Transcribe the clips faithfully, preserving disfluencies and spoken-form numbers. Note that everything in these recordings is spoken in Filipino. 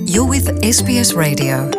You're with S B S Radio.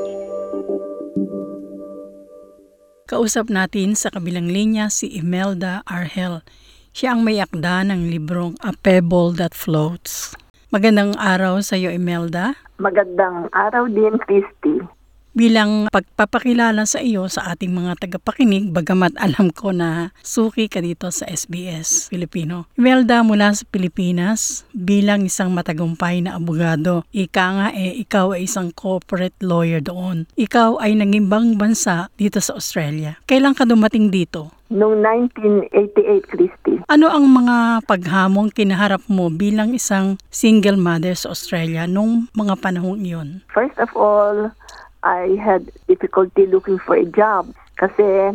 Kausap natin sa kabilang linya si Imelda Argel. Siya ang may akda ng librong A Pebble That Floats. Magandang araw sa iyo, Imelda. Magandang araw din, Christy. Bilang pagpapakilala sa iyo sa ating mga tagapakinig, bagamat alam ko na suki ka dito sa S B S Filipino. Imelda, mula sa Pilipinas, bilang isang matagumpay na abogado, ika nga eh, ikaw ay isang corporate lawyer doon. Ikaw ay nangibang bansa dito sa Australia. Kailan ka dumating dito? Noong nineteen eighty-eight, Christy. Ano ang mga paghamong kinaharap mo bilang isang single mother sa Australia nung mga panahong iyon? First of all, I had difficulty looking for a job kasi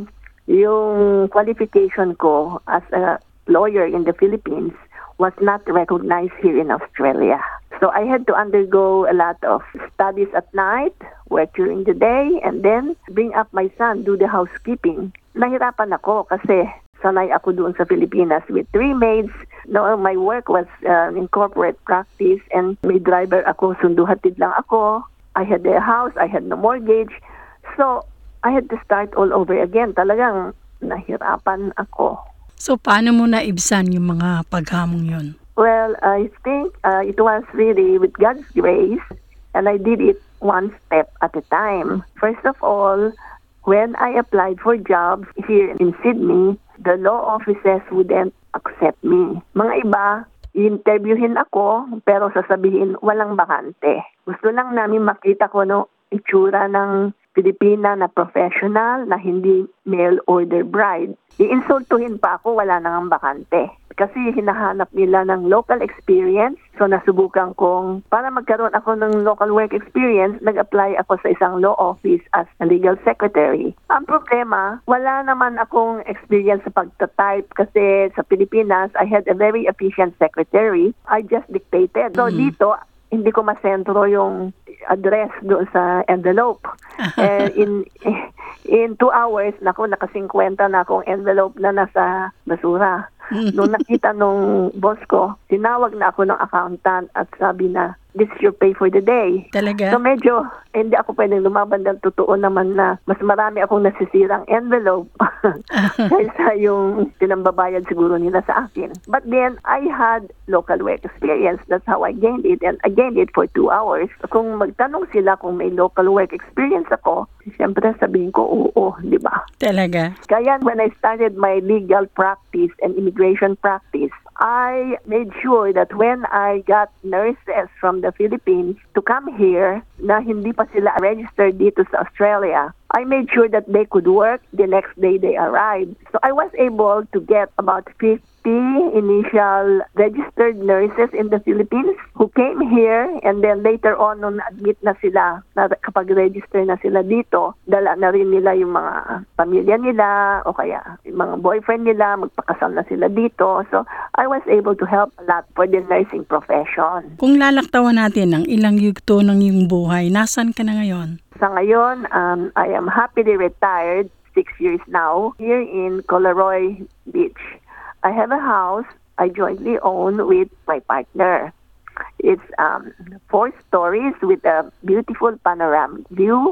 yung qualification ko as a lawyer in the Philippines was not recognized here in Australia. So I had to undergo a lot of studies at night, work during the day, and then bring up my son, do the housekeeping. Nahirapan ako kasi sanay ako doon sa Pilipinas with three maids. No, my work was uh, in corporate practice and may driver ako, sunduhatid lang ako. I had a house, I had no mortgage. So, I had to start all over again. Talagang nahirapan ako. So, paano mo naibsan yung mga paghamong yun? Well, I think uh, it was really with God's grace, and I did it one step at a time. First of all, when I applied for jobs here in Sydney, the law offices wouldn't accept me. Mga iba, i-interviewin ako, pero sasabihin, walang bakante. Gusto lang namin makita ko no, itsura ng Pilipina na professional, na hindi mail-order bride. I-insultuhin pa ako, wala nang bakante. Kasi hinahanap nila ng local experience. So nasubukan kong, para magkaroon ako ng local work experience, nag-apply ako sa isang law office as a legal secretary. Ang problema, wala naman akong experience sa pagta-type kasi sa Pilipinas, I had a very efficient secretary. I just dictated. So Mm. dito, hindi ko masentro yung address doon sa envelope. And in in two hours, naku, naka-fifty na akong envelope na nasa basura. Nung nakita nung boss ko, tinawag na ako ng accountant at sabi na, this is your pay for the day. Talaga? So medyo, hindi ako pwedeng lumaban dahil totoo naman na mas marami akong nasisirang envelope kaysa yung pinambabayad siguro nila sa akin. But then, I had local work experience. That's how I gained it. And I gained it for two hours. Kung magtanong sila kung may local work experience ako, siyempre sabihin ko, oo, di ba? Talaga? Kaya when I started my legal practice and immigration practice, I made sure that when I got nurses from the Philippines to come here na hindi pa sila registered dito sa Australia, I made sure that they could work the next day they arrived. So I was able to get about fifty initial registered nurses in the Philippines who came here, and then later on, nung na-admit na sila, na kapag register na sila dito, dala na rin nila yung mga pamilya nila o kaya yung mga boyfriend nila, magpakasal na sila dito. So I was able to help a lot for the nursing profession. Kung lalaktawan natin ang ilang yugto ng iyong buhay, nasan ka na ngayon? Sa ngayon, um, I am happily retired, six years now, here in Collaroy Beach. I have a house I jointly own with my partner. It's um, four stories with a beautiful panoramic view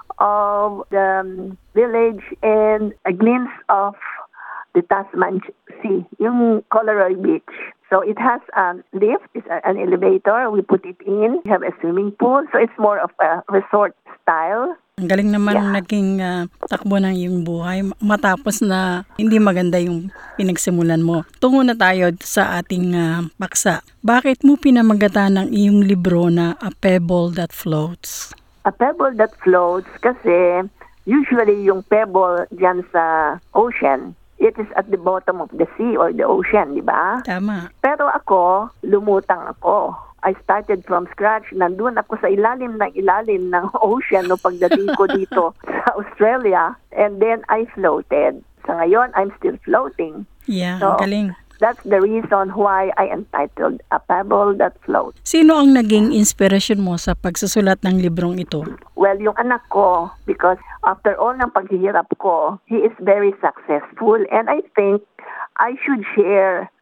of the um, village and a glimpse of the Tasman Sea, yung Collaroy Beach. So it has a lift, it's an elevator, we put it in, we have a swimming pool, so it's more of a resort style. Ang galing naman Yeah. naging uh, takbo ng iyong buhay matapos na hindi maganda yung pinagsimulan mo. Tungo na tayo sa ating uh, paksa. Bakit mo pinamagatan ng iyong libro na A Pebble That Floats? A pebble that floats kasi usually yung pebble dyan sa ocean, it is at the bottom of the sea or the ocean, di ba? Tama. Pero ako, lumutang ako. I started from scratch. Nandun ako sa ilalim ng ilalim ng ocean no pagdating ko dito sa Australia. And then I floated. Sa ngayon, I'm still floating. Yeah, So, ang galing. That's the reason why I entitled A Pebble That Floats. Sino ang naging inspirasyon mo sa pagsusulat ng librong ito? Well, yung anak ko, because after all ng paghihirap ko, he is very successful. And I think I should share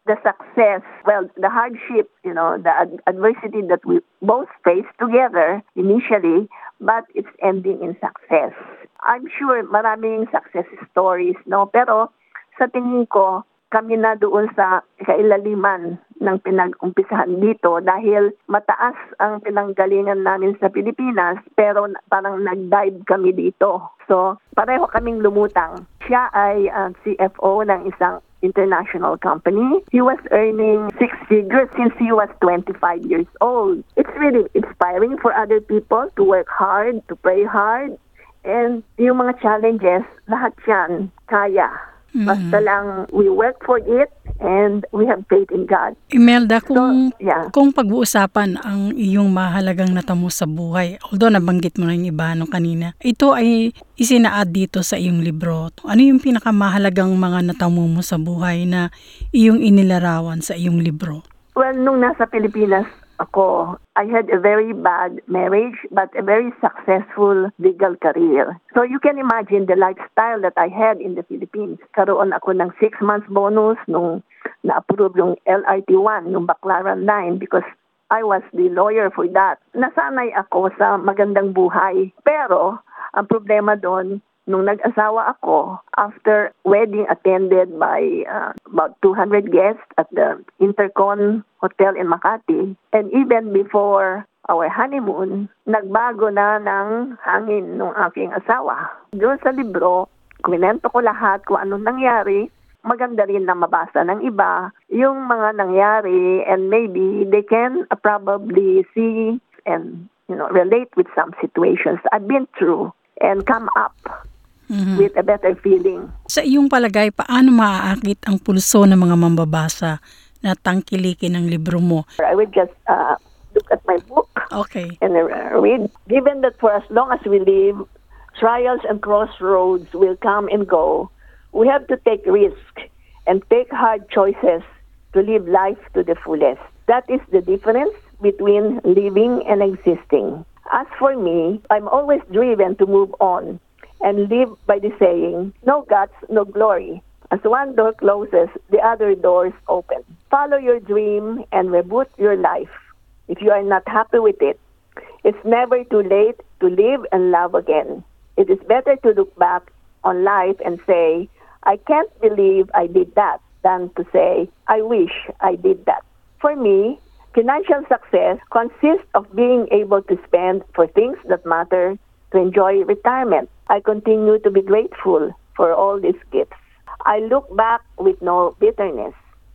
the success, well, the hardship, you know, the ad- adversity that we both faced together initially, but it's ending in success. I'm sure maraming success stories, no? Pero sa tingin ko, kami na doon sa kailaliman ng pinag-umpisahan dito dahil mataas ang pinanggalingan namin sa Pilipinas pero parang nag-dive kami dito. So, pareho kaming lumutang. Siya ay uh, C F O ng isang international company. He was earning six figures since he was twenty-five years old. It's really inspiring for other people to work hard, to pray hard, and yung mga challenges, lahat yan kaya. Mm-hmm. Basta lang we work for it and we have faith in God. Imelda, kung, so, yeah. kung pag-uusapan ang iyong mahalagang natamo sa buhay, although nabanggit mo na yung iba no kanina, ito ay isinaad dito sa iyong libro. Ano yung pinakamahalagang mga natamo mo sa buhay na iyong inilarawan sa iyong libro? Well, nung nasa Pilipinas ako, I had a very bad marriage but a very successful legal career. So you can imagine the lifestyle that I had in the Philippines. Karoon ako ng six months bonus nung na-approve yung L R T one, yung Baclaran line, because I was the lawyer for that. Nasanay ako sa magandang buhay. Pero ang problema doon, nung nag-asawa ako, after wedding attended by uh, about two hundred guests at the Intercon Hotel in Makati, and even before our honeymoon, nagbago na ng hangin ng aking asawa. Doon sa libro, kwento ko lahat kung anong nangyari. Maganda rin na mabasa ng iba yung mga nangyari, and maybe they can uh, probably see and you know relate with some situations I've been through and come up Mm-hmm. with a better feeling. Sa iyong palagay, paano maaakit ang pulso ng mga mambabasa na tangkilikin ang libro mo? I would just uh, look at my book okay. and uh, read. Given that for as long as we live, trials and crossroads will come and go, we have to take risk and take hard choices to live life to the fullest. That is the difference between living and existing. As for me, I'm always driven to move on and live by the saying, no guts, no glory. As one door closes, the other doors open. Follow your dream and reboot your life. If you are not happy with it, it's never too late to live and love again. It is better to look back on life and say, I can't believe I did that, than to say, I wish I did that. For me, financial success consists of being able to spend for things that matter, to enjoy retirement. I continue to be grateful for all these gifts. I look back with no bitterness.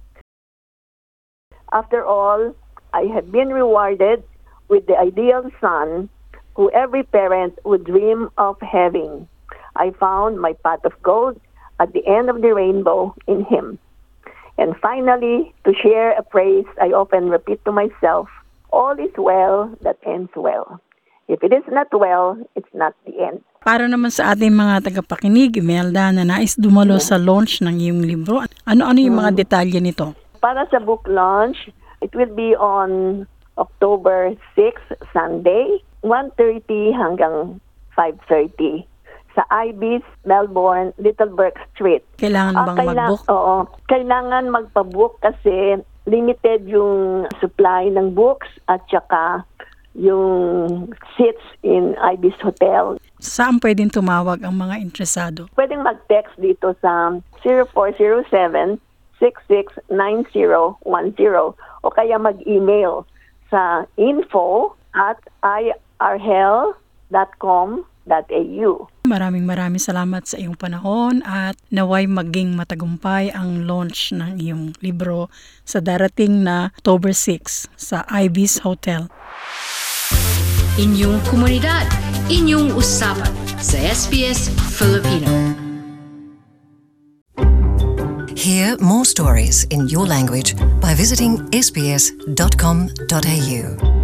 After all, I have been rewarded with the ideal son who every parent would dream of having. I found my pot of gold at the end of the rainbow in him. And finally, to share a phrase I often repeat to myself, all is well that ends well. If it is not well, it's not the end. Para naman sa ating mga tagapakinig, Imelda, na nais dumalo sa launch ng iyong libro, ano-ano yung mga detalye nito? Para sa book launch, it will be on October sixth, Sunday, one thirty hanggang five thirty sa Ibis, Melbourne, Littleburg Street. Kailangan bang uh, kaila- mag-book? Oo. Kailangan magpa-book kasi limited yung supply ng books at saka yung seats in Ibis Hotel. Saan pwedeng tumawag ang mga interesado? Pwedeng mag-text dito sa zero four zero seven, six six nine zero one zero o kaya mag-email sa info at i r h e l dot com dot a u. Maraming maraming salamat sa iyong panahon at naway maging matagumpay ang launch ng iyong libro sa darating na October sixth sa Ibis Hotel. Inyong komunidad, inyong usapan sa S B S Filipino. Hear more stories in your language by visiting s b s dot com dot a u.